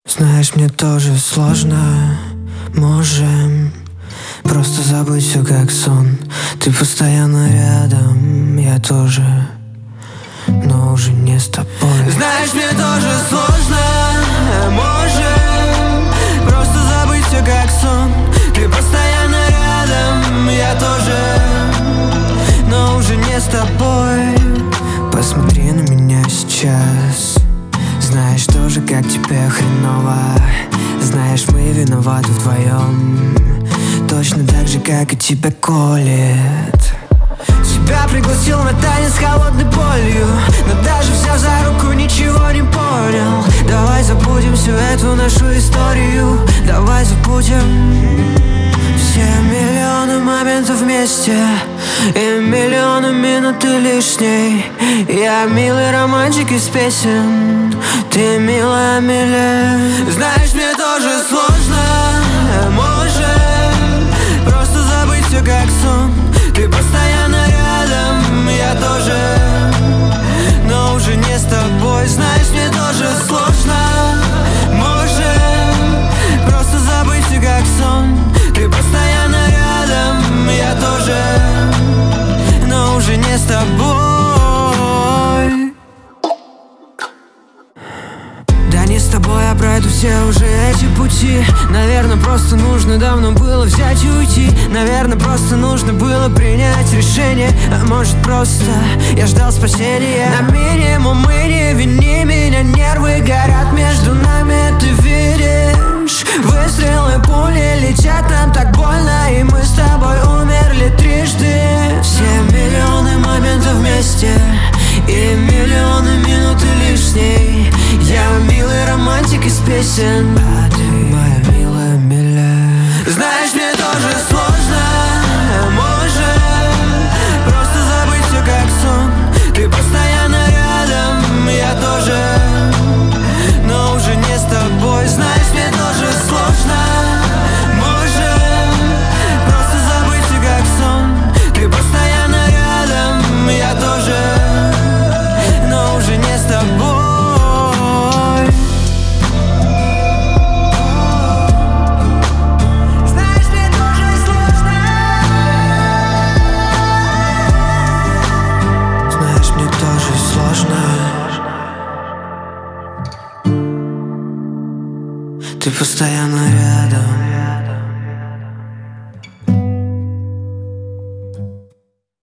Знаешь, мне тоже сложно. Можем просто забыть все как сон. Ты постоянно рядом, я тоже, но уже не с тобой. Знаешь, мне тоже сложно. Можем просто забыть все как сон. Ты постоянно рядом, я тоже, но уже не с тобой. Посмотри на меня сейчас. Знаешь тоже, как тебе хреново. Знаешь, мы виноваты вдвоем, точно так же, как и тебя колет. Тебя пригласил на танец с холодной болью, но даже взяв за руку, ничего не понял. Давай забудем всю эту нашу историю. Давай забудем все миллионы моментов вместе и миллионы минут лишней. Я милый романтик из песен, ты милая милее. Знаешь, мне тоже сложно. Можем просто забыть все как сон. Ты постоянно рядом, я тоже, но уже не с тобой. Знаешь, мне тоже сложно. Можем просто забыть все как сон. Ты постоянно рядом, я тоже, но уже не с тобой. Да не с тобой я пройду все уже эти пути. Наверное, просто нужно давно было взять и уйти. Наверное, просто нужно было принять решение. А может, просто я ждал спасения. На минимум мы не вини меня. Нервы горят между нами, ты видишь. Выстрелы, пули летят, нам так больно, и мы с тобой умерли трижды. Все миллионы моментов вместе и миллионы минут лишней. Я милый романтик из песен, а ты моя милая милая. Знаешь, мне тоже сложно. Можем просто забыть все как сон. Ты постоянно рядом, я тоже, но уже не с тобой. Знаешь, мне тоже сложно. Можем просто забыть все как сон. Ты постоянно рядом, я тоже, но уже не с тобой. Ты постоянно рядом.